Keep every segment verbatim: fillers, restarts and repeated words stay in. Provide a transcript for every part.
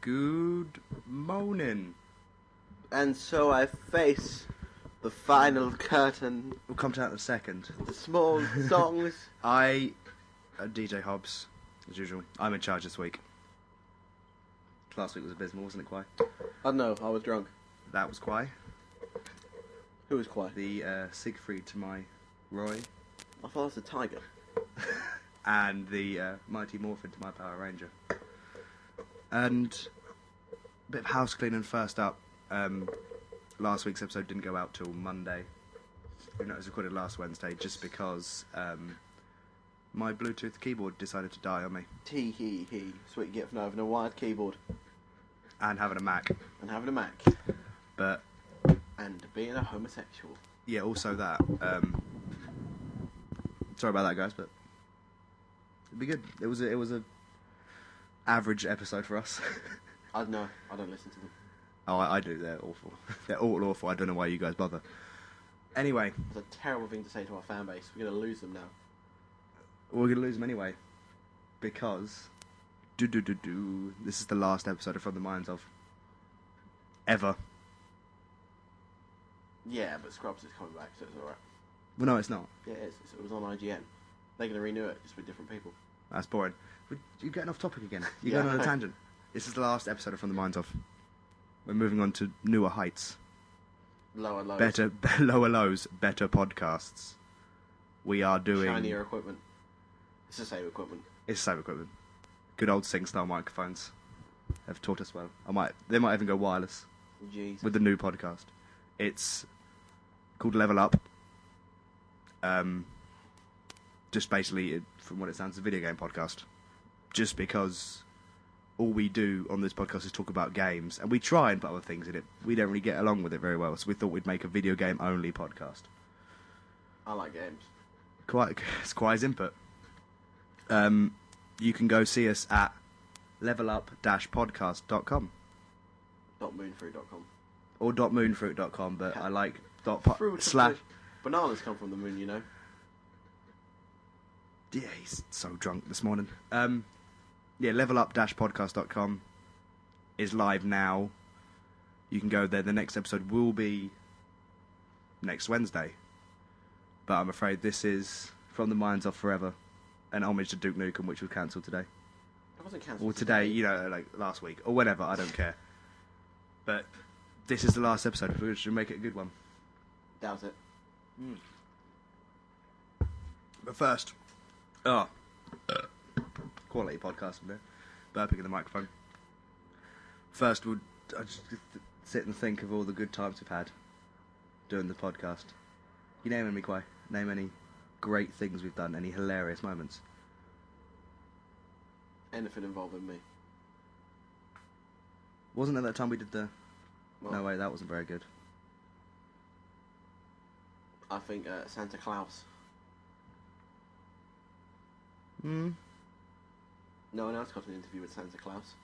Good morning. And so I face the final curtain. We'll come to that in a second. The small songs. I, uh, D J Hobbs, as usual. I'm in charge this week. Last week was abysmal, wasn't it, Quai? I don't know, I was drunk. That was Quai. Who was Quai? The uh, Siegfried to my Roy. I thought it was a tiger. And the uh, Mighty Morphin to my Power Ranger. And a bit of house cleaning first up. Um, last week's episode didn't go out till Monday. Even though it was recorded last Wednesday, just because um, my Bluetooth keyboard decided to die on me. Tee hee hee. Sweet gift for having a wired keyboard. And having a Mac. And having a Mac. But And being a homosexual. yeah, also that. Um, sorry about that, guys, but it'd be good. It was a, it was a average episode for us. I don't know. I don't listen to them. Oh, I, I do. They're awful. They're all awful. I don't know why you guys bother. Anyway, It's a terrible thing to say to our fan base. We're going to lose them now. we're gonna lose them anyway because do do do do. This is the last episode of From the Minds of ever. Yeah, but Scrubs is coming back, so it's alright. Well, no, it's not. Yeah, it is. It was on I G N. They're going to renew it, just with different people. That's boring. But you're getting off topic again. You're Yeah. going on a tangent. This is the last episode of From the Minds of. We're moving on to newer heights. Lower lows. Better, lower lows, better podcasts. We are doing. Shinier equipment. It's the same equipment. It's the same equipment. Good old SingStar microphones have taught us well. I might. They might even go wireless Jeez. with the new podcast. It's called Level Up. Um, just basically, it, from what it sounds, a video game podcast. Just because all we do on this podcast is talk about games, and we try and put other things in it. We don't really get along with it very well, so we thought we'd make a video game only podcast. I like games. Quite, it's quite his input. Um, you can go see us at level up dash podcast dot com dot moonfruit dot com. or dot moonfruit dot com, but I like dot po- Fruit slash. Bananas come from the moon, you know. Yeah, he's so drunk this morning. Um, yeah, level up dash podcast dot com is live now. You can go there. The next episode will be next Wednesday. But I'm afraid this is From the Minds of Forever, an homage to Duke Nukem, which was cancelled today. It wasn't cancelled. Or today, you know, like last week, or whenever, I don't care. But this is the last episode. We should make it a good one. Doubt it. Mm. But first, oh, quality podcast from there. Burping in the microphone. First, we'll I just sit and think of all the good times we've had doing the podcast. You name any, Quai? Name any great things we've done, any hilarious moments. Anything involving me. Wasn't it that time we did the... Well, No, wait, that wasn't very good. I think uh, Santa Claus. Hmm. No one else got an interview with Santa Claus.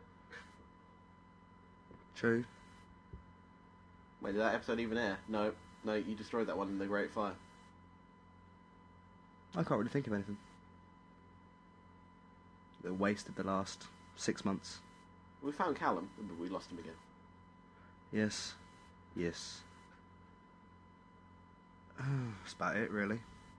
True. Wait, did that episode even air? No. No, you destroyed that one in the Great Fire. I can't really think of anything. They wasted the last six months. We found Callum, but we lost him again. Yes. Yes. That's about it, really.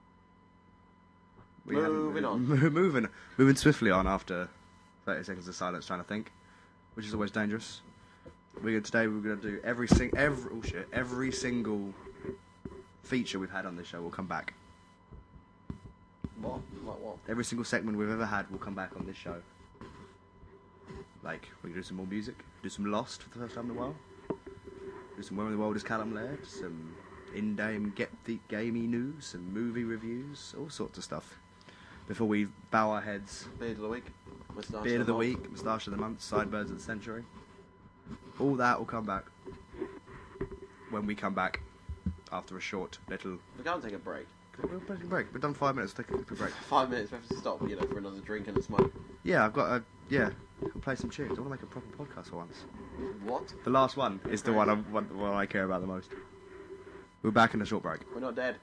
We haven't Moving really- on. moving, moving swiftly on after thirty seconds of silence, trying to think, which is always dangerous. We're gonna, today we're going to do every sing every oh shit every single feature we've had on this show will come back. What? What? What? Every single segment we've ever had will come back on this show. Like, we can do some more music, do some Lost for the first time in a while, do some Where in the World is Callum Laird, some in-game get the gamey news, some movie reviews, all sorts of stuff. Before we bow our heads, Beard of the week. Moustache beard of the month. week, moustache of the month, sideburns of the century. All that will come back when we come back after a short little. We're going to take a break. We'll take a break. We've done five minutes. Take a quick break. Five minutes, we have to stop, you know, for another drink and a smoke. Yeah, I've got a yeah. I'll play some tunes. I want to make a proper podcast for once. What? The last one is the one I one, the one I care about the most. We're back in a short break. We're not dead.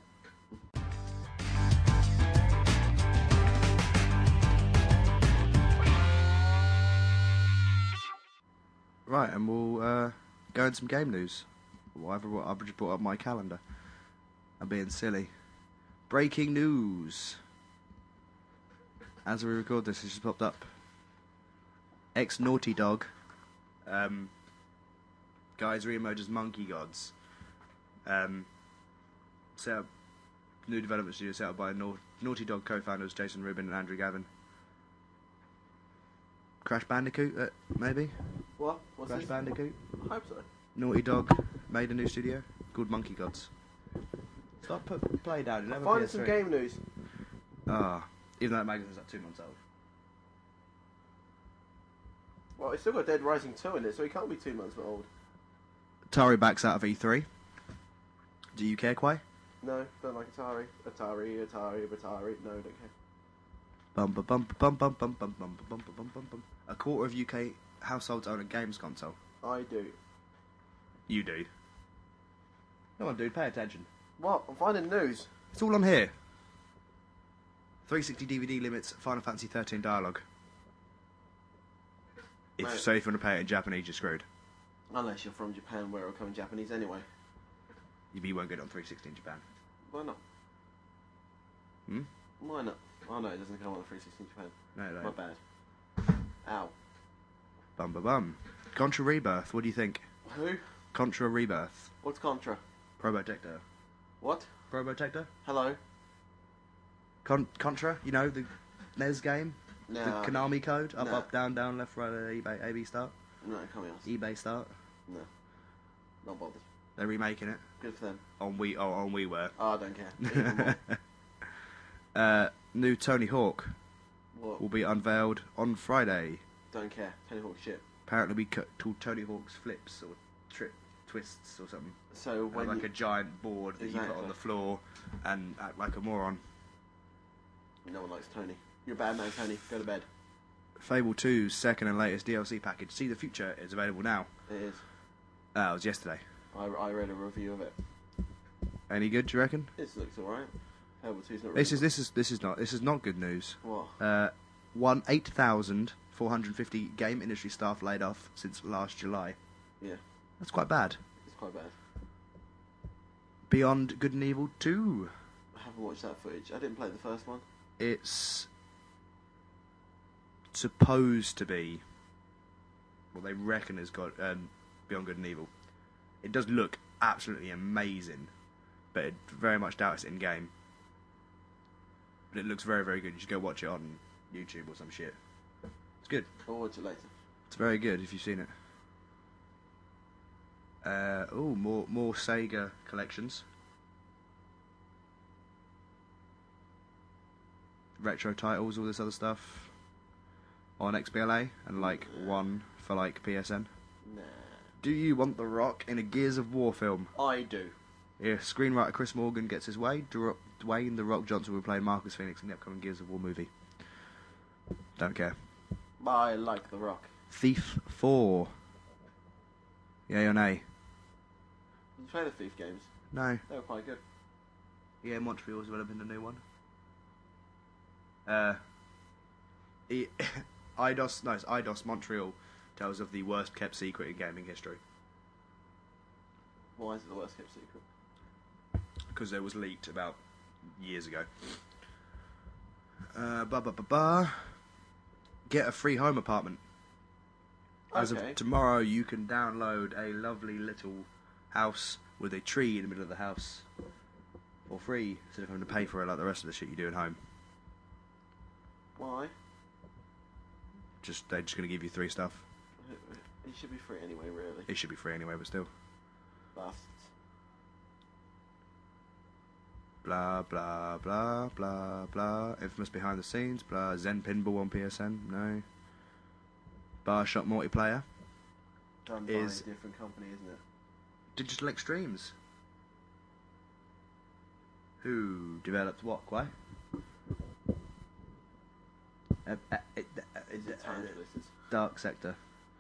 Right, and we'll uh, go into some game news. Whatever, I've just brought up my calendar. I'm being silly. Breaking news. As we record this, it just popped up. Ex-Naughty Dog. Um, guys re-emerged as Monkey Gods. Um, set up, new development studio set up by Nau- Naughty Dog co-founders Jason Rubin and Andrew Gavin. Crash Bandicoot, uh, maybe? What? What's Crash this? Bandicoot? I hope so. Naughty Dog made a new studio called Monkey Gods. Stop put play down. You'll have a Find P S three. some game news. Ah, even though that magazine's like two months old. Well, it's still got Dead Rising two in it, so it can't be two months old. Atari backs out of E three. Do you care, Quay? No, don't like Atari. Atari, Atari, Atari. No, don't care. Bum bum bum bum bum bum bum bum bum bum bum bum. A quarter of U K households own a games console. I do. You do. Come on, dude, pay attention. What? I'm finding news. It's all on here. three sixty D V D limits Final Fantasy thirteen dialogue. If Mate. so, if you want to pay it in Japanese, you're screwed. Unless you're from Japan, where it'll come in Japanese anyway. You won't get it on three sixty in Japan. Why not? Hmm? Why not? Oh no, it doesn't come on the three sixty in Japan. No, no. My bad. Ow. Bum bum bum. Contra Rebirth. What do you think? Who? Contra Rebirth. What's Contra? Probotector. What? Probotector? Hello? Con- Contra? You know, the N E S game? No. The Konami code? Up, No. up, down, down, left, right, A, B, A, B start? No, can't be asked. eBay start? No. Not bothered. They're remaking it Good for them. on Wii. Oh, on WiiWare. Oh, I don't care. Even more. uh, new Tony Hawk What? will be unveiled on Friday. Don't care. Tony Hawk shit. Apparently, be co- called Tony Hawk's Flips or Trip Twists or something. So Have when like you... a giant board that you put Exactly. on the floor and act like a moron. No one likes Tony. You're a bad man, Tony. Go to bed. Fable two's second and latest D L C package, See the Future, is available now. It is. Uh, it was yesterday. I, I read a review of it. Any good, do you reckon? This looks alright. Fable two's not really This is this is this is not this is not good news. What? Uh, one eight thousand four hundred fifty game industry staff laid off since last July. Yeah. That's quite bad. It's quite bad. Beyond Good and Evil two. I haven't watched that footage. I didn't play the first one. It's supposed to be what they reckon has got um, Beyond Good and Evil. It does look absolutely amazing, but it very much doubts it in game. But it looks very, very good. You should go watch it on YouTube or some shit. It's good. I'll watch it later. It's very good if you've seen it. Uh, oh, more more Sega collections. Retro titles, all this other stuff. On X B L A, and like one for like P S N. Nah. Do you want The Rock in a Gears of War film? I do. Yeah, screenwriter Chris Morgan gets his way. Dr- Dwayne The Rock Johnson will play Marcus Phoenix in the upcoming Gears of War movie. Don't care. I like The Rock. Thief four. Yay or nay? Did you play the Thief games? No. They were quite good. Yeah, Montreal's developing a new one. Uh, e- Eidos, no, it's Eidos Montreal tells of the worst kept secret in gaming history Why is it the worst kept secret? because it was leaked about years ago. Uh, ba ba ba ba. Get a free home apartment. As Okay. of tomorrow, you can download a lovely little house with a tree in the middle of the house for free instead of having to pay for it like the rest of the shit you do at home. Why? Just they're just going to give you three stuff. It should be free anyway, really. It should be free anyway, but still. Bastards. Blah blah blah blah blah. Infamous behind the scenes. Blah. Zen Pinball on P S N. No. Bioshock multiplayer. Done by Is- a different company, isn't it? Digital Extremes. Who developed what? Quay? Uh, uh, it, uh, Is it uh, Tarantulas? It's Dark Sector.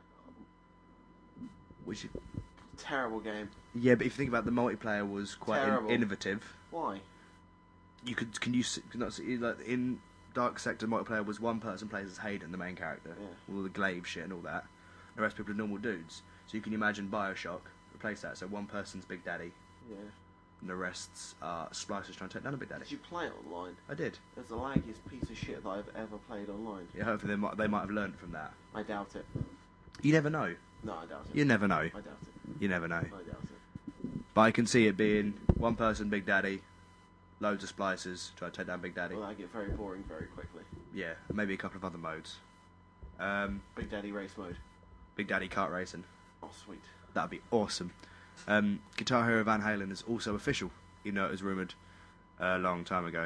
Which, terrible game. yeah, but if you think about it, the multiplayer was quite in- Terrible. innovative. Why? You could can you s- can not see like in Dark Sector multiplayer was one person plays as Hayden, the main character, Yeah. all the glaive shit and all that, The rest of people are normal dudes. So you can imagine Bioshock replace that. So one person's Big Daddy, Yeah. and the rest's are splicers trying to take down a Big Daddy. Did you play it online? I did. It's the laggiest piece of shit that I've ever played online. Yeah, hopefully they might, they might have learned from that. I doubt it. You never know. No, I doubt it. You never know. I doubt it. You never know. I doubt it. But I can see it being one person Big Daddy, loads of splicers trying to take down Big Daddy. Well, that get very boring very quickly. Yeah, and maybe a couple of other modes. Um, Big Daddy race mode. Big Daddy kart racing. Oh, sweet. That'd be awesome. Um, Guitar Hero Van Halen is also official, even though it was rumoured a long time ago.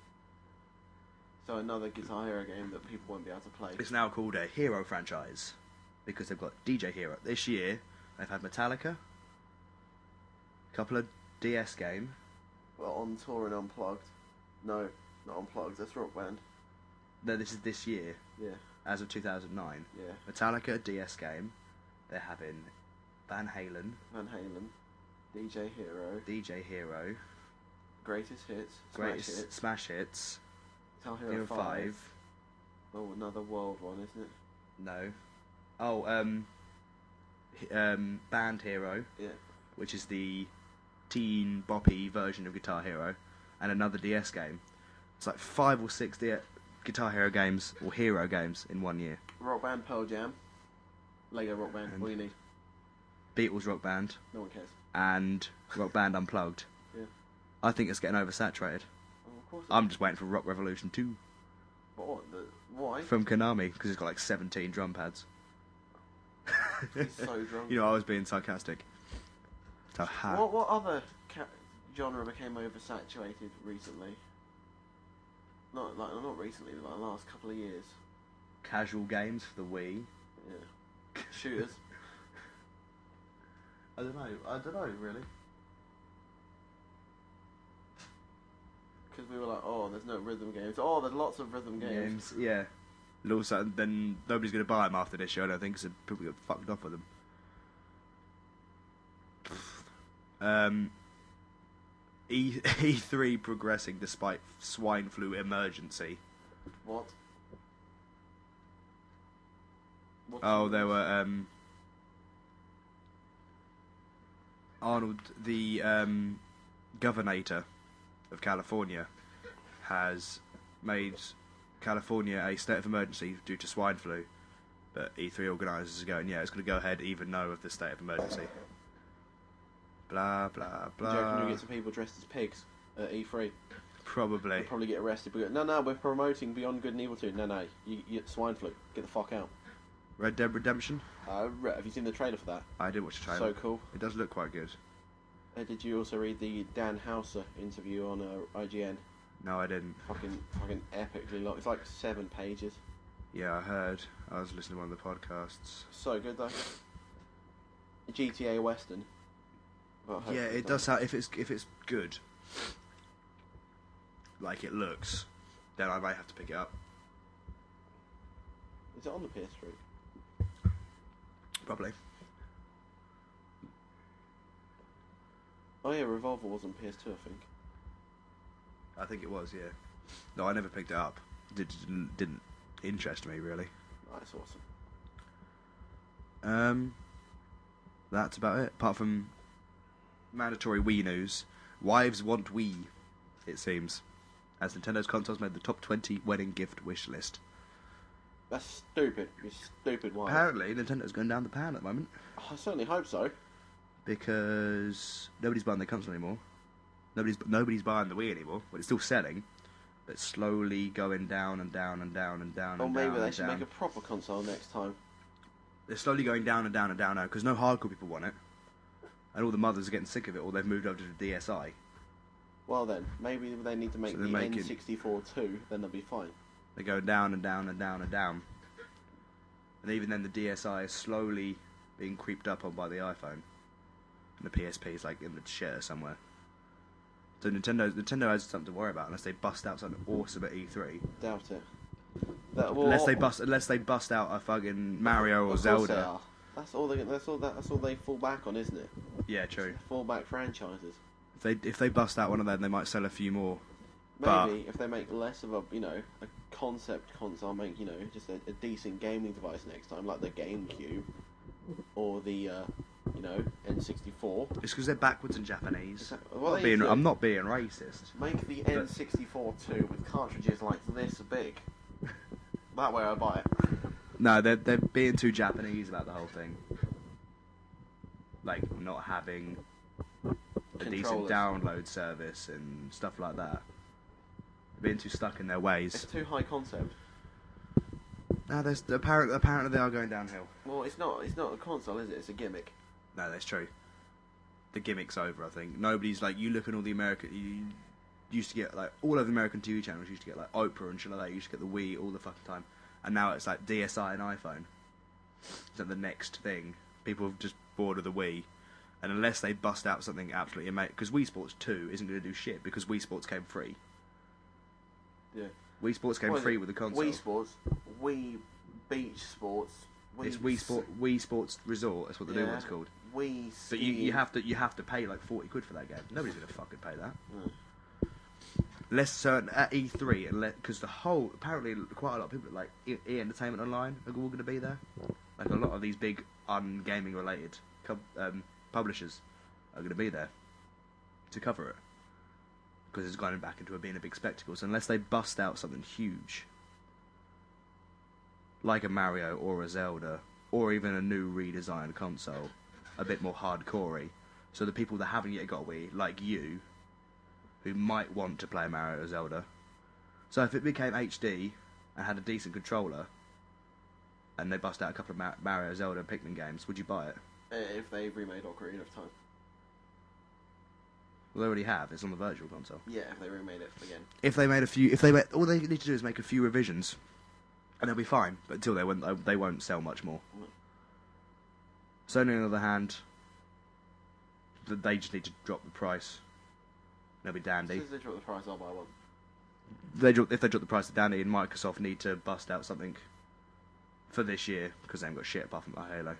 So another Guitar Hero game that people won't be able to play. It's now called a Hero franchise because they've got D J Hero. This year, they've had Metallica, a couple of D S game. Well, on tour and unplugged. No, not unplugged. That's Rock Band. No, this is this year, Yeah, as of two thousand nine. yeah. Metallica, a D S game. They're having Van Halen, Van Halen, D J Hero, D J Hero, Greatest Hits, Greatest Smash Hits, Smash Hits, Guitar Hero, Hero five. five. Oh, another world one, isn't it? No. Oh, um, h- um, Band Hero, Yeah. which is the teen boppy version of Guitar Hero, and another D S game. It's like five or six D- Guitar Hero games or Hero games in one year. Rock Band, Pearl Jam, Lego Rock Band. And- What do you need? Beatles Rock Band No one cares. and Rock Band Unplugged. Yeah. I think it's getting oversaturated. Oh, of course. I'm just waiting for Rock Revolution two What? what the, why? from Konami because it's got like seventeen drum pads. He's so drunk. You know, I was being sarcastic. So ha- What what other ca- genre became oversaturated recently? Not like not recently, but like the last couple of years. casual games for the Wii. Yeah. Shooters. I don't know. I don't know really. Because we were like, oh, there's no rhythm games. Oh, there's lots of rhythm games. Games, yeah. And also, then nobody's going to buy them after this year, I don't think, because people get fucked off with them. Um, E E3 progressing despite swine flu emergency. What? What Oh, there were um, Arnold, the um, governator of California, has made California a state of emergency due to swine flu. But E three organisers are going, yeah, it's going to go ahead even though of the state of emergency. Blah, blah, Do you blah. reckon you'll get some people dressed as pigs at E three? Probably. They'll probably get arrested. But go, no, no, we're promoting Beyond Good and Evil two. No, no, you, you swine flu. Get the fuck out. Red Dead Redemption? Uh, re- have you seen the trailer for that? I did watch the trailer. So cool. It does look quite good. Uh, did you also read the Dan Houser interview on uh, I G N? No, I didn't. Fucking, fucking epically long. It's like seven pages. Yeah, I heard. I was listening to one of the podcasts. So good though. G T A Western. Well, Yeah, hopefully it does. Have, if it's if it's good, like it looks, then I might have to pick it up. Is it on the P S three? Probably. Oh yeah, Revolver was on P S two, I think. I think it was. Yeah. No, I never picked it up. It didn't, didn't interest me really. That's awesome. Um, that's about it. Apart from mandatory Wii news, wives want Wii. It seems, as Nintendo's consoles made the top twenty wedding gift wish list. That's stupid. You stupid one. Apparently, Nintendo's going down the pan at the moment I certainly hope so. because nobody's buying the console anymore. Nobody's nobody's buying the Wii anymore, but it's still selling. But it's slowly going down and down and down and down Or and maybe down they and should down. make a proper console next time. They're slowly going down and down and down now because no hardcore people want it, and all the mothers are getting sick of it, or they've moved over to the D S I. Well then, maybe they need to make So the they're making- N sixty-four too, then they'll be fine. They're going down and down and down and down. And even then, the D S I is slowly being creeped up on by the iPhone, and the P S P is like in the shitter somewhere. So Nintendo, Nintendo has something to worry about unless they bust out something awesome at E three. Doubt it. That, well, Unless they bust, unless they bust out a fucking Mario or of course they Zelda. are. That's all they. That's all. That, that's all they fall back on, isn't it? Yeah, true. Fall back franchises. If they if they bust out one of them, they might sell a few more. Maybe But- if they make less of a, you know, a concept console, make you know just a, a decent gaming device next time, like the GameCube. or the uh, you know N sixty-four. It's because they're backwards in Japanese. Exactly. I'm What not they being, do- I'm not being racist. Make the But- N sixty-four too with cartridges like this big. That way I buy it. No, they're they're being too Japanese about the whole thing. Like not having a decent Controllers. download service and stuff like that. Being too stuck in their It's ways. too high concept. No, there's apparently apparently they are going downhill. Well, it's not. It's not a console, is it? It's a gimmick. No, that's true. The gimmick's over. I think nobody's like you look at all the American. You used to get like all of the American T V channels used to get like Oprah and shit like that. You used to get the Wii all the fucking time, and now it's like D S I and iPhone. It's like the next thing. People have just bored of the Wii, and unless they bust out something absolutely amazing, because Wii Sports Two isn't going to do shit because Wii Sports came free. Yeah. Wii Sports came What is free it? with the console. Wii Sports, Wii Beach Sports. Wii It's Wii S- Sport, Wii Sports Resort. That's what the new Yeah. one's called. Wii. But you, you Skiing. have to you have to pay like forty quid for that game. Nobody's gonna fucking pay that. No. Less certain at E three, and because the whole apparently quite a lot of people like E E Entertainment Online are all going to be there. Like a lot of these big un-gaming related co- um, publishers are going to be there to cover it because it's going back into it being a big spectacle. So unless they bust out something huge, like a Mario or a Zelda, or even a new redesigned console, a bit more hardcorey, so the people that haven't yet got a Wii, like you, who might want to play Mario or Zelda. So if it became H D and had a decent controller, and they bust out a couple of Mar- Mario, Zelda, and Pikmin games, would you buy it? Uh, If they remade Ocarina of Time. Well, they already have. It's on the Virtual Console. Yeah, if they remade it again. If they made a few, if they made, all they need to do is make a few revisions, and they'll be fine. But until they won't, they won't sell much more. Mm. Sony, on the other hand, th- they just need to drop the price. They'll be dandy. Since they drop the price, I'll buy one. They drop, if they drop the price to dandy, and Microsoft need to bust out something for this year because they haven't got shit apart from like Halo.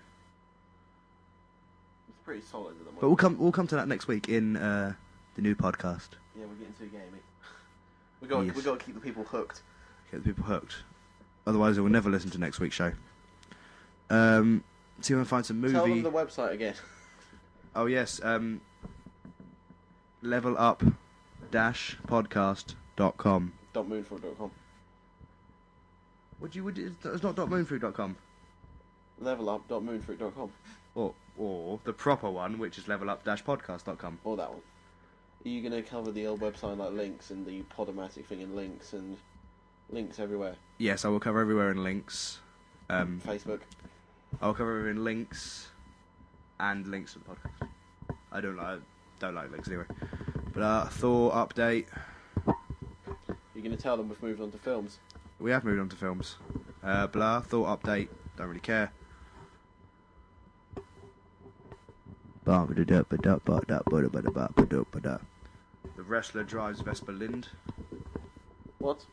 It's pretty solid at the moment. But we'll come, we'll come to that next week in uh, the new podcast. Yeah, we're getting too gaming. we got Yes. we got to keep the people hooked. Get the people hooked. Otherwise, they will never listen to next week's show. Um, see if I can find some movie. Tell them the website again. Oh yes, um, level up dash podcast dot com. dot moonfruit dot com. Would you would it's not dot moonfruit dot com level up dot moonfruit dot com. or or the proper one, which is level up dash podcast dot com. Or that one. Are you going to cover the old website like links and the Podomatic thing and links and links everywhere? Yes, I will cover everywhere in links. Um, Facebook. I'll cover everywhere in links and links to the podcast. I don't like don't like links anyway. But uh, Thor update. You're going to tell them we've moved on to films. We have moved on to films. Uh, blah, Thor update. Don't really care. The wrestler drives Vespa Lind. What?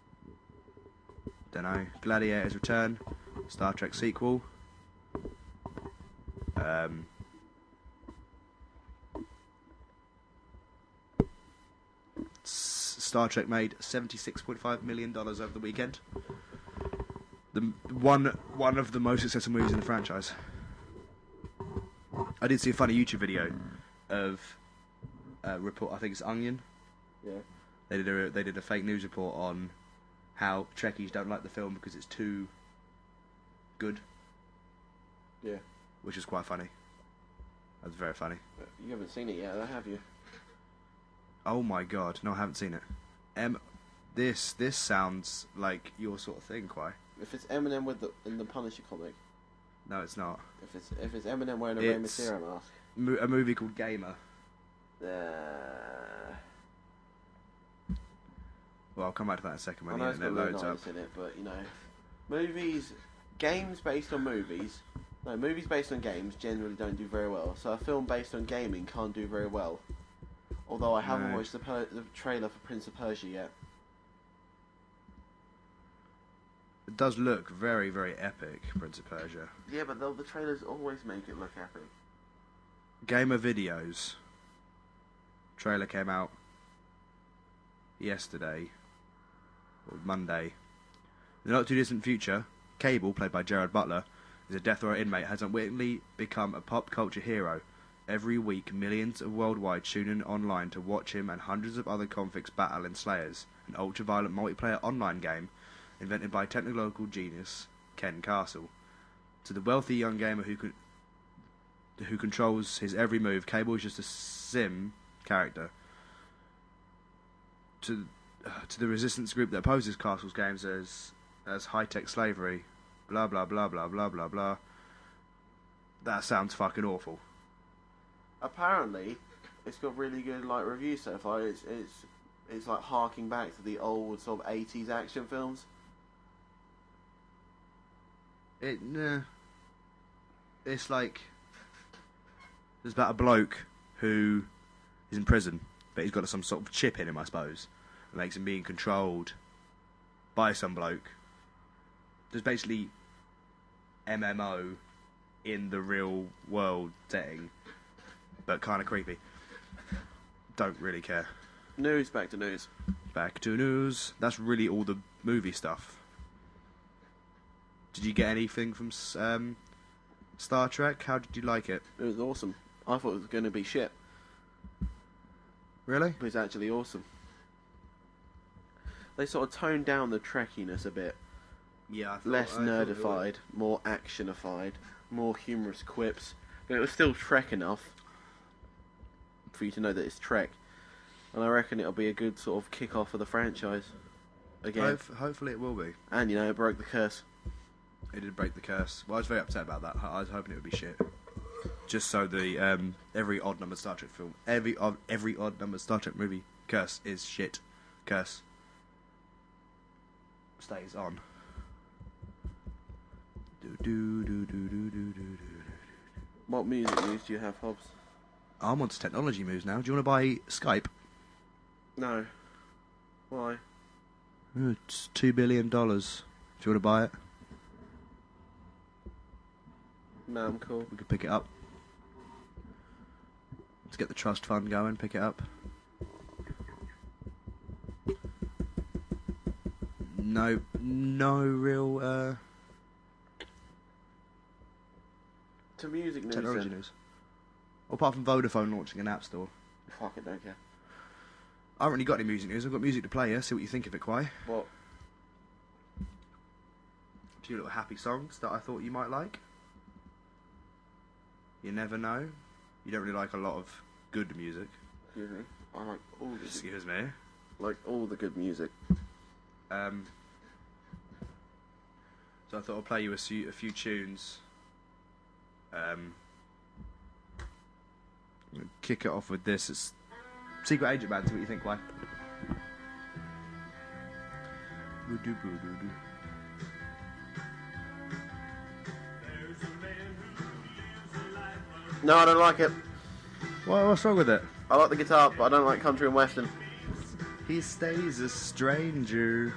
Don't know. Gladiator's Return. Star Trek sequel. Um, S- Star Trek made seventy-six point five million dollars over the weekend. The one one of the most successful movies in the franchise. I did see a funny YouTube video of a report. I think it's Onion. Yeah. They did a they did a fake news report on how Trekkies don't like the film because it's too good, Yeah. which is quite funny. That's very funny. But you haven't seen it yet, have you? Oh my god, no, I haven't seen it. Um, this this sounds like your sort of thing, Quai. If it's Eminem with the in the Punisher comic, No, it's not. if it's if it's Eminem wearing a Rey It's- Mysterio mask, Mo- a movie called Gamer. uh, Well, I'll come back to that in a second I when know the it's got internet Lou loads up. Nice in it, but you know, movies, games based on movies. No, movies based on games generally don't do very well. So a film based on gaming can't do very well. Although I haven't No. watched the, per- the trailer for Prince of Persia yet. It does look very, very epic, Prince of Persia. Yeah, but the, the trailers always make it look epic. Gamer Videos. Trailer came out yesterday, or Monday. In the not too distant future, Cable, played by Gerard Butler, is a death row inmate, has unwittingly become a pop culture hero. Every week, millions of worldwide tune in online to watch him and hundreds of other convicts battle Enslayers, an ultra-violent multiplayer online game invented by technological genius Ken Castle. To the wealthy young gamer who con- who controls his every move, Cable is just a sim character. To uh, to the resistance group that opposes Castle's games as as high-tech slavery, blah blah blah blah blah blah blah. That sounds fucking awful. Apparently, it's got really good like reviews so far. It's it's it's like harking back to the old sort of eighties action films. It nah. It's like there's about a bloke who is in prison, but he's got some sort of chip in him, I suppose, that makes him being controlled by some bloke. There's basically M M O in the real world setting, but kind of creepy. Don't really care. News, back to news. Back to news. That's really all the movie stuff. Did you get anything from um, Star Trek? How did you like it? It was awesome. I thought it was going to be shit, Really? but it's actually awesome. They sort of toned down the Trekkiness a bit. Yeah. I thought, Less I thought it nerdified, more actionified, more humorous quips. But it was still Trek enough for you to know that it's Trek. And I reckon it'll be a good sort of kick-off of the franchise again. Hope, hopefully it will be. And, you know, it broke the curse. It did break the curse. Well, I was very upset about that. I was hoping it would be shit. Just so the um, every odd number Star Trek film, every odd every odd number Star Trek movie curse is shit. Curse stays on. Do do do do do do do do. What music news do you have, Hobbs? I'm onto technology moves now. Do you want to buy Skype? No. Why? It's two billion dollars. Do you want to buy it? No, I'm cool. We could pick it up. Let's get the trust fund going. Pick it up. No, no real uh, To music news. technology Then. news. Apart from Vodafone launching an app store. Fuck it, don't care. I haven't really got any music news. I've got music to play here. See what you think of it, Quai. What? A few little happy songs that I thought you might like. You never know. You don't really like a lot of good music. Excuse me. I like all the Excuse me. like all the good music. Um, so I thought I'd play you a few, a few tunes. Um, I'm gonna kick it off with this. It's Secret Agent Man. See what you think, Quai. No, I don't like it. What, what's wrong with it? I like the guitar, but I don't like country and western. He stays a stranger.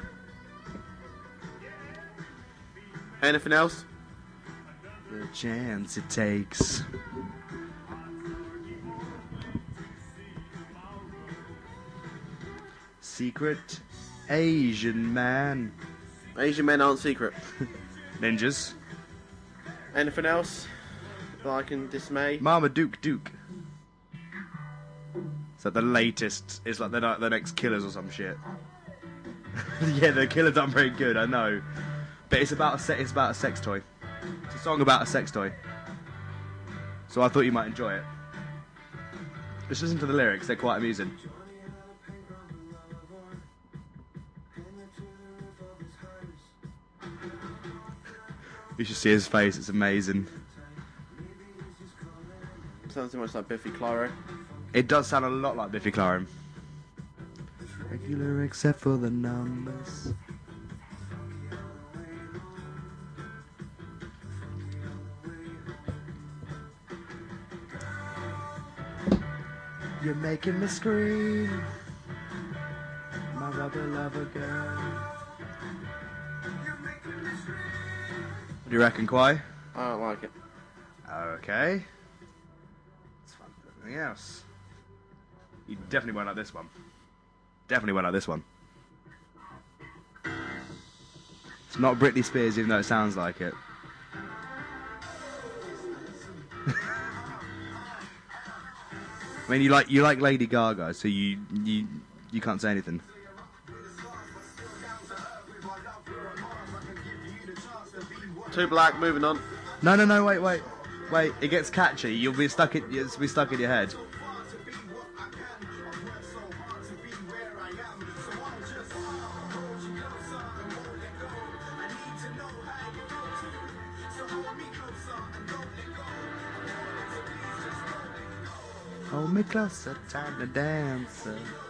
Anything else? The chance it takes. Secret Asian Man. Asian men aren't secret. Ninjas. Anything else that I can dismay? Marmaduke Duke. It's like the latest. It's like the, the next Killers or some shit. Yeah, the Killers aren't very good, I know. But it's about a se- it's about a sex toy. It's a song about a sex toy. So I thought you might enjoy it. Just listen to the lyrics, they're quite amusing. You should see his face, it's amazing. Sounds too much like Biffy Clyro. It does sound a lot like Biffy Clyro. Regular except for the numbers. You're making me scream, my rubber lover girl. What do you reckon, Quai? I don't like it. Okay. It's fun for everything else. You definitely won't like this one. Definitely won't like this one. It's not Britney Spears, even though it sounds like it. I mean, you like you like Lady Gaga, so you you you can't say anything. Too black. Moving on. No, no, no. Wait, wait, wait. It gets catchy. You'll be stuck in. You'll be stuck in your head. Hold me closer, time to dance.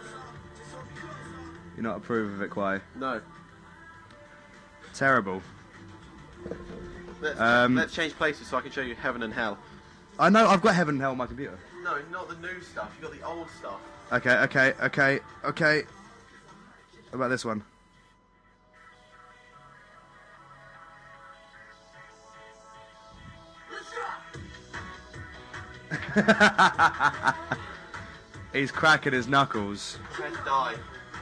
You not approve of it, Quai? No. Terrible. Let's, Um, let's change places so I can show you heaven and hell. I know. I've got Heaven and Hell on my computer. No, not the new stuff. You got the old stuff. Okay, okay, okay, okay. What about this one? He's cracking his knuckles. Press die.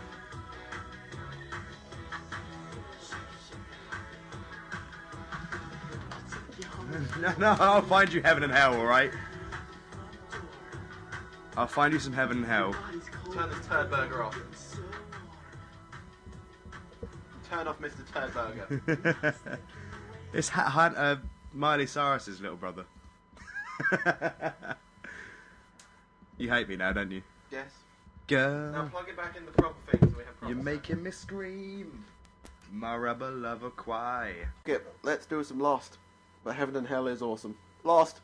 No, no, I'll find you Heaven and Hell, alright? I'll find you some Heaven and Hell. Turn this turd burger off. Turn off Mister Turd Burger. It's ha- ha- uh, Miley Cyrus's little brother. You hate me now, don't you? Yes. Girl, Now plug it back in the proper thing so we have proper you're making me scream. My rubber lover Quai. Okay, let's do some Lost. But heaven and hell is awesome. Lost.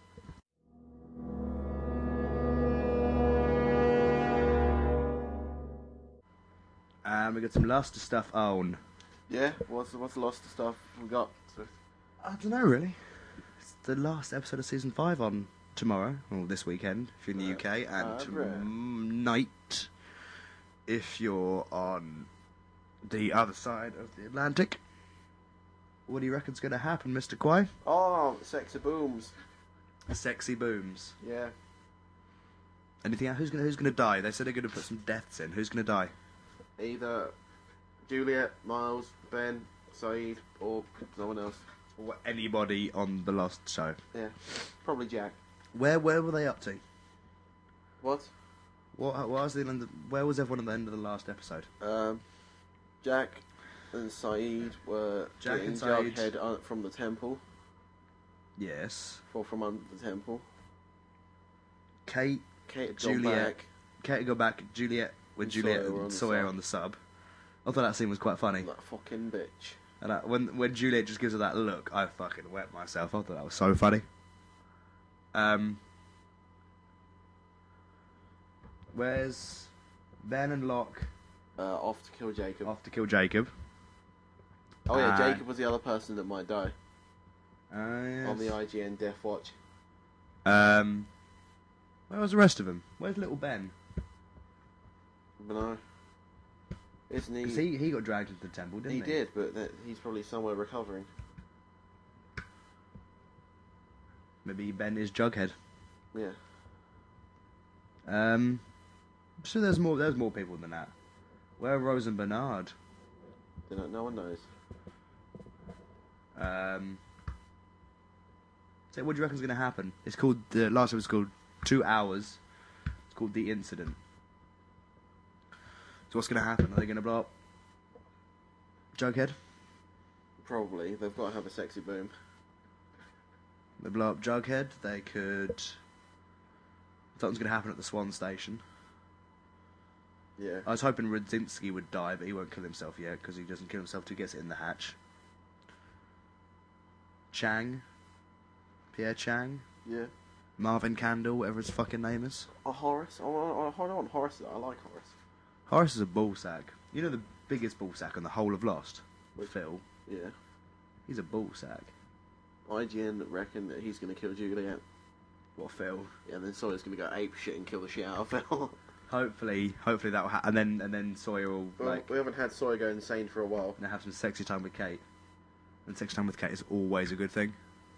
And we got some Lost stuff on. Yeah. What's what's the Lost stuff we got? I don't know really. It's the last episode of season five on tomorrow, or this weekend if you're in the U K, and Ah, right. tonight if you're on the other side of the Atlantic. What do you reckon's going to happen, Mister Quai? Oh, sexy booms. Sexy booms. Yeah. Anything else? Who's going who's going to die? They said they're going to put some deaths in. Who's going to die? Either Juliet, Miles, Ben, Saeed, or someone else. Or anybody on the Lost show. Yeah. Probably Jack. Where where were they up to? What? What, what was the end of, where was everyone at the end of the last episode? Um, Jack and Saeed were Jack getting and Saeed. Jughead un- from the temple, Yes. or from under the temple. Kate, Kate had gone Juliet. back. Kate go back. Juliet with And Juliet Sawyer were on and the Sawyer sub. on the sub. I thought that scene was quite funny. That fucking bitch. And I, when when Juliet just gives her that look, I fucking wet myself. I thought that was so funny. Um, where's Ben and Locke Uh, off to kill Jacob. off to kill Jacob? Oh yeah, Uh, Jacob was the other person that might die Uh, yes. on the I G N Death Watch. Um, where was the rest of them? Where's little Ben? But no, isn't he? Because he, he got dragged into the temple, didn't he? he did, but that, he's probably somewhere recovering. Maybe Ben is Jughead. Yeah. Um, I'm sure there's more. There's more people than that. Where are Rose and Bernard? They don't, no one knows. Um, so what do you reckon's going to happen? It's called the last one was called Two Hours. It's called The Incident. So what's going to happen? Are they going to blow up Jughead? Probably. They've got to have a sexy boom. They blow up Jughead. They could. Something's going to happen at the Swan Station. Yeah. I was hoping Rudzinski would die, but he won't kill himself yet because he doesn't kill himself till he gets it in the hatch. Chang, Pierre Chang, Yeah. Marvin Candle, whatever his fucking name is. Oh, Horace. Oh, oh, hold on, Horace. I like Horace. Horace is a ballsack. You know the biggest ballsack on the whole of Lost? Which- Phil. Yeah. He's a ballsack. I G N reckon that he's going to kill Juliet. What, Phil? Yeah, and then Sawyer's going to go ape shit and kill the shit out of Phil. Hopefully, hopefully that will happen. And then, and then Sawyer will Well, like we haven't had Sawyer go insane for a while. and have some sexy time with Kate. And sexy time with Kate is always a good thing.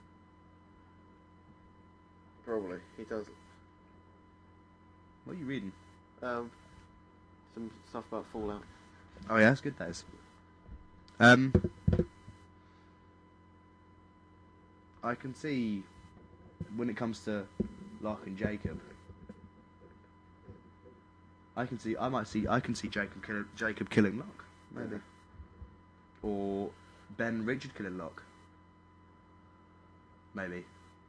Probably. He does. What are you reading? Um, some stuff about Fallout. Oh yeah, it's good. That is. Um, I can see when it comes to Locke and Jacob, I can see. I might see. I can see Jacob kill, Jacob killing Locke, maybe, Yeah. or Ben Richard killing Locke, maybe.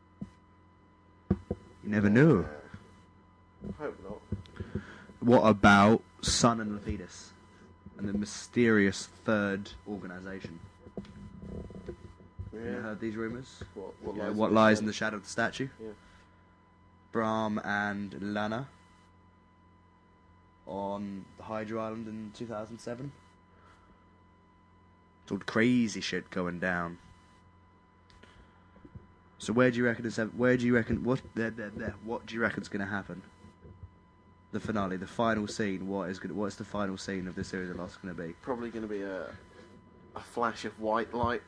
You never knew. Uh, hope not. What about Sun and Lapidus and the mysterious third organisation? Yeah. You heard these rumours? What, what You know, lies, what in lies the in the shadow of the statue? Yeah. Brahm and Lana on the Hydra Island in two thousand seven. It's all crazy shit going down. So where do you reckon it's, where do you reckon what there there there what do you reckon's going to happen? The finale, the final scene. What is going? What's the final scene of this series of Lost going to be? Probably going to be a a flash of white light.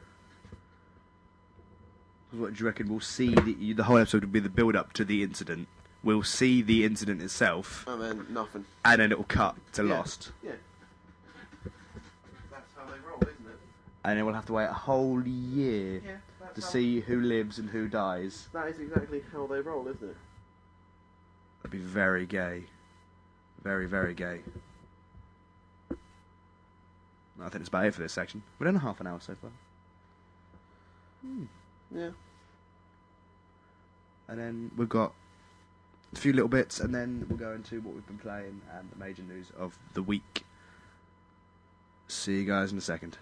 What do you reckon? We'll see the the whole episode will be the build up to the incident. We'll see the incident itself, And then nothing. and then it'll cut to Yeah. Lost, Yeah. That's how they roll, isn't it? and then we'll have to wait a whole year Yeah. That's to how, see who lives and who dies. That is exactly how they roll, isn't it? That'd be very gay, very very gay. I think that's about it for this section. We're done half an hour so far. Hmm. Yeah. And then we've got a few little bits, and then we'll go into what we've been playing and the major news of the week. See you guys in a second.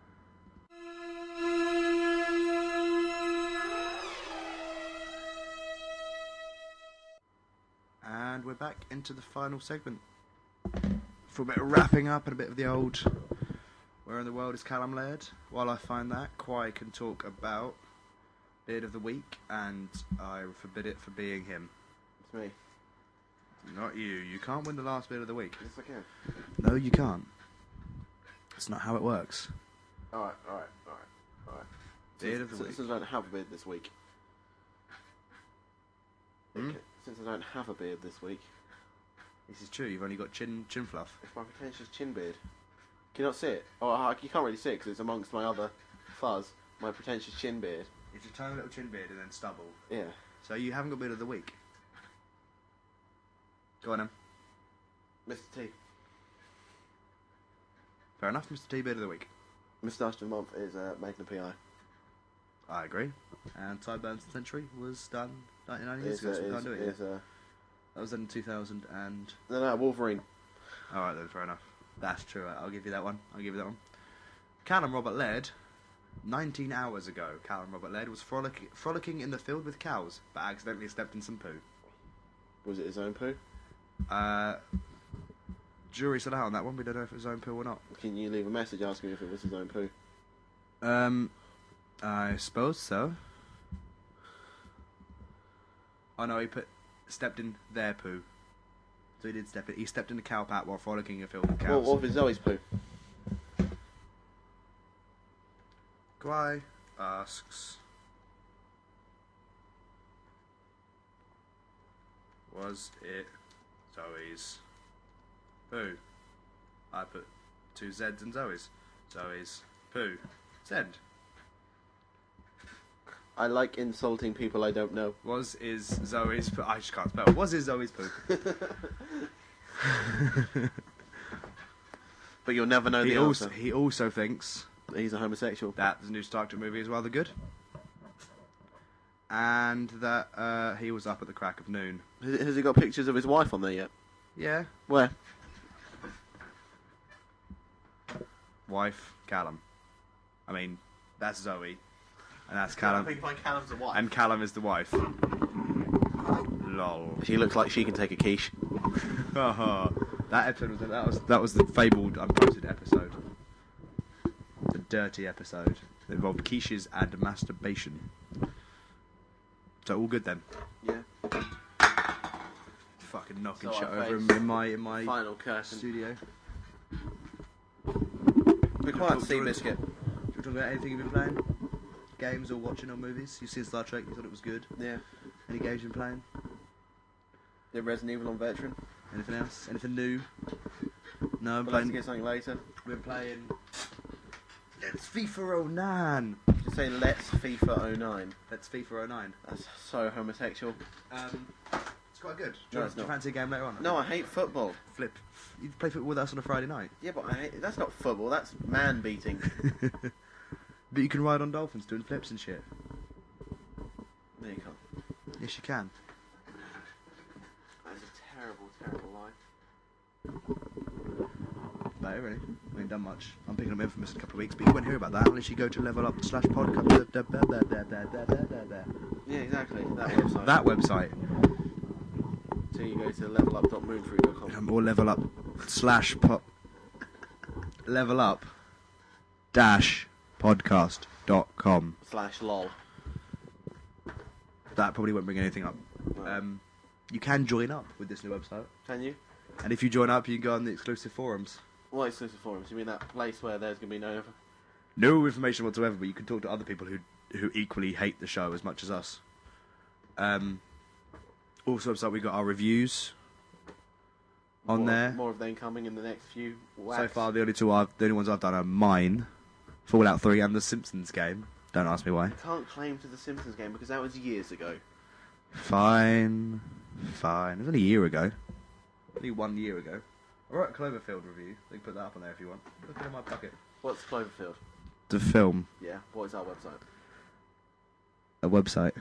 And we're back into the final segment for a bit of wrapping up and a bit of the old Where in the World is Callum Laird? While I find that, Quai can talk about Beard of the Week, and I forbid it for being him. It's me. Not you. You can't win the last Beard of the Week. Yes, I can. No, you can't. That's not how it works. Alright, alright, alright, alright. Beard Since, of the since Week. I don't have a beard this week. Hmm? Okay, since I don't have a beard this week, This is true. You've only got chin chin fluff. it's my pretentious chin beard. Can you not see it? Oh, I- you can't really see it because it's amongst my other fuzz. My pretentious chin beard. It's a tiny little chin beard and then stubble. Yeah. So you haven't got Beard of the Week. Go on then. Mister T. Fair enough, Mister T. Beard of the Week. Moustache of the month is uh, Magnum P I. I agree. And Sideburns Century was done ninety-nine years Is, ago, uh, so we is, can't do it yet. is, uh, That was done in two thousand and... no, no, Wolverine. Alright then, fair enough. That's true, I'll give you that one. I'll give you that one. Callum Robert Laird, nineteen hours ago, Callum Robert Laird was frolic- frolicking in the field with cows, but accidentally stepped in some poo. Was it his own poo? Uh, jury's still out on that one, we don't know if it was his own poo or not. Can you leave a message asking if it was his own poo? Um, I suppose so. Oh no, he put stepped in their poo. So he did step in. He stepped in the cow pat while frolicking in a field with Well, cows. what if it's Zoe's poo? Quai asks, was it Zoe's poo? I put two Z's in Zoe's. Zoe's poo. Zed. I like insulting people I don't know. Was is Zoe's poo? I just can't spell. Was is Zoe's poo? But you'll never know he the also answer. he also thinks He's a homosexual. that the new Star Trek movie is rather good, and that uh, he was up at the crack of noon. Has has he got pictures of his wife on there yet? Yeah, Where? wife Callum. I mean, that's Zoe, and that's I Callum, think my Callum's a wife. and Callum is the wife. Lol. She looks like she can take a quiche. That episode was that was that was the fabled unposted episode, the dirty episode that involved quiches and masturbation. So all good then. Yeah. Fucking knocking So shit I over face in, in my in my Final curtain. studio. Be quiet, Seabiscuit. Do you talk about anything you've been playing? Games or watching or movies? You've seen Star Trek, you thought it was good. Yeah. Any games you've been playing? The Resident Evil on Veteran. Anything else? Anything new? No, I'm We'll have to playing. get something later. We're playing. Let's FIFA oh nine. Just say let's FIFA oh nine. Let's FIFA oh nine. That's so homosexual. Um, it's quite good. No, Do you, it's do you not. fancy a game later on? No, I hate football. Flip. You play football with us on a Friday night. Yeah, but I hate, that's not football. That's man beating. But you can ride on dolphins doing flips and shit. No, you can't. Yes, you can. That's a terrible, terrible lie. No, really. We ain't done much. I'm picking up Infamous in a couple of weeks, but you won't hear about that unless you go to level up slash podcast. Yeah, exactly. That website. That website. So you go to level up dot moonfruit dot com. Um, or level up slash pop. Level up dash podcast dot com. Slash lol. That probably won't bring anything up. No. Um, you can join up with this new website. Can you? And if you join up, you can go on the exclusive forums. What exclusive forums? You mean that place where there's going to be no... No information whatsoever, but you can talk to other people who who equally hate the show as much as us. Um, also, website we got our reviews on more, there. More of them coming in the next few whacks. So far, the only two I've, the only ones I've done are mine, Fallout three, and the Simpsons game. Don't ask me why. I can't claim to the Simpsons game because that was years ago. Fine, fine. It was only a year ago. Only one year ago. I wrote a Cloverfield review. You can put that up on there if you want. Look at it in my pocket. What's Cloverfield? The film. Yeah, what is our website? A website.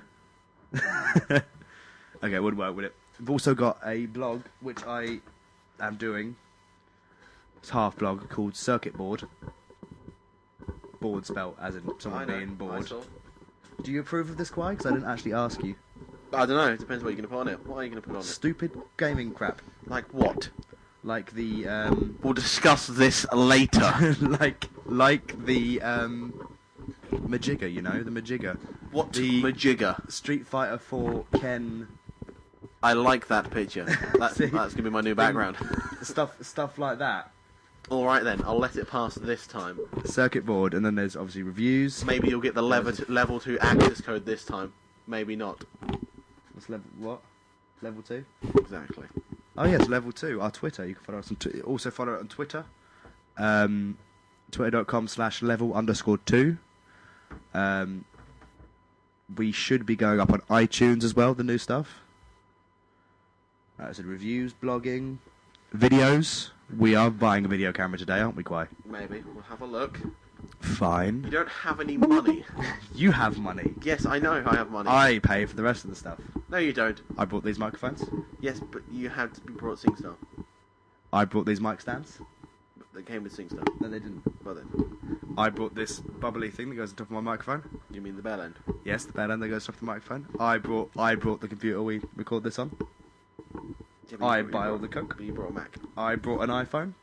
Okay, it wouldn't work, would it? We've also got a blog, which I am doing. It's half blog called Circuit Board. Board spelt as in I someone know, being I bored. saw. Do you approve of this, Kwai? Because I didn't actually ask you. I don't know, it depends what you're going to put on it. What are you going to put on it? Stupid gaming crap. Like what? Like the, um... We'll discuss this later. like, like the, um... Majigger, you know? The Majigger. What The- majigger? Street Fighter four Ken... I like that picture. That, See? that's going to be my new background. stuff stuff like that. Alright then, I'll let it pass this time. Circuit board, and then there's obviously reviews. Maybe you'll get the level, t- level two access code this time. Maybe not. What's level, what? Level two? Exactly. Oh yes, level two. Our Twitter. You can follow us on Twitter. Also follow it on Twitter. Um, Twitter.com slash level underscore two. Um, we should be going up on iTunes as well, the new stuff. Uh, I said reviews, blogging, videos. We are buying a video camera today, aren't we, Kwai? Maybe. We'll have a look. You Fine. don't have any money. You have money. Yes, I know I have money. I pay for the rest of the stuff. No, you don't. I bought these microphones. Yes, but you had to be brought SingStar. I bought these mic stands. That came with SingStar. No, they didn't. Well then, I bought this bubbly thing that goes on top of my microphone. you mean the bell end? Yes, the bell end that goes on top of the microphone. I brought I brought the computer we record this on. Yeah, but I you brought- buy you all the brought- coke. But you brought a Mac. I brought an iPhone.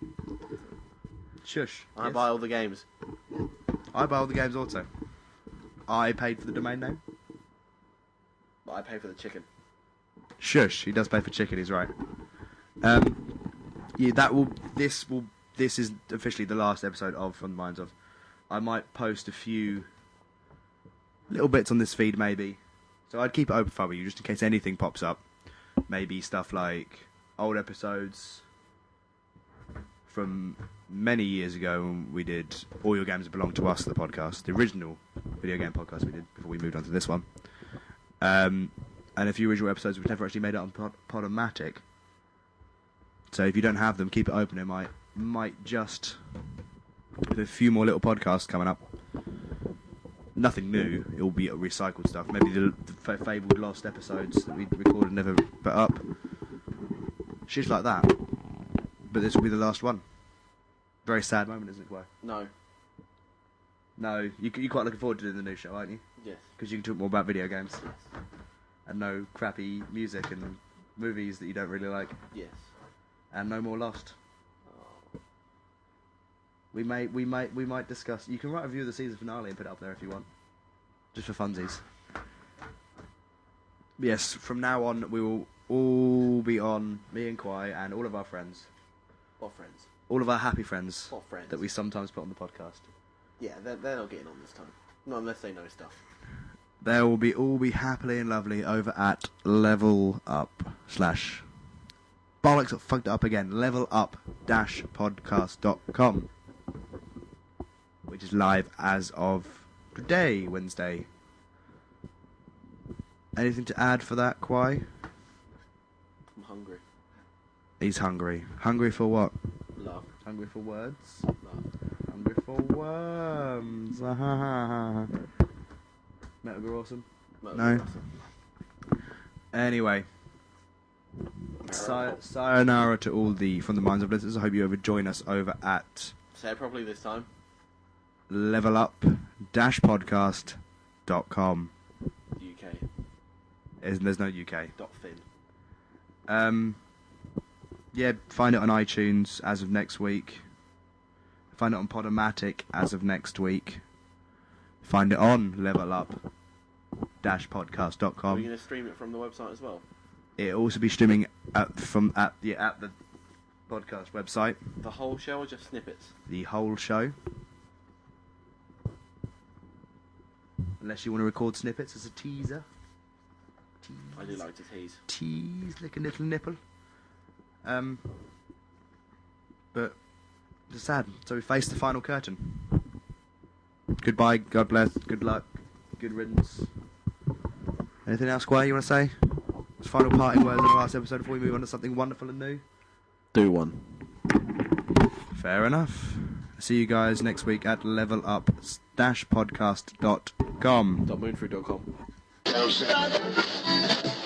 Shush. I Yes. buy all the games. I buy all the games also. I paid for the domain name. But I pay for the chicken. Shush. He does pay for chicken. He's right. Um, yeah, that will. This will. This is officially the last episode of From the Minds of. I might post a few little bits on this feed, maybe. So I'd keep it open for you, just in case anything pops up. Maybe stuff like old episodes from many years ago when we did All Your Games Belong to Us, the podcast, the original video game podcast we did before we moved on to this one. Um, and a few original episodes which never actually made it on Pod- Podomatic. So if you don't have them, keep it open. It might might just with a few more little podcasts coming up. Nothing new. It will be recycled stuff. Maybe the, the f- fabled lost episodes that we recorded and never put up. Shit like that. But this will be the last one. Very sad moment, isn't it, Kwai? No. No, you, you're quite looking forward to doing the new show, aren't you? Yes. Because you can talk more about video games Yes. and no crappy music and movies that you don't really like, Yes. and no more Lost. Oh. We may, we might, we might discuss. You can write a review of the season finale and put it up there if you want, just for funsies. Yes, from now on we will all be on, me and Kwai and all of our friends, What friends? all of our happy friends What friends? that we sometimes put on the podcast. Yeah, they're, they're not getting on this time. Not unless they know stuff. They will be all be happily and lovely over at Level Up slash bollocks. I fucked it up again. Level Up dash podcast dot com, which is live as of today, Wednesday. Anything to add for that, Kwai? He's hungry. Hungry for what? Love. Hungry for words? Love. Hungry for worms. Metal Gear Awesome? Well, No. awesome. Anyway. Say- sayonara to all the From the Minds of listeners. I hope you ever join us over at Say it properly this time. level up dash podcast dot com. U K. Isn't there's no U K. Dot fin. Um, yeah, find it on iTunes as of next week. Find it on Podomatic as of next week. Find it on level up dash podcast dot Are we com. going to stream it from the website as well? It'll also be streaming at from at the at the podcast website. The whole show or just snippets? The whole show. Unless you want to record snippets as a teaser. Tease. I do like to tease. Tease, like a little nipple. Um, but it's sad. So we face the final curtain. Goodbye. God bless. Good luck. Good riddance. Anything else, Squire, you want to say? Final parting words in the last episode before we move on to something wonderful and new. Do one. Fair enough. See you guys next week at level up dash podcast dot com. Dot moonfruit dot com.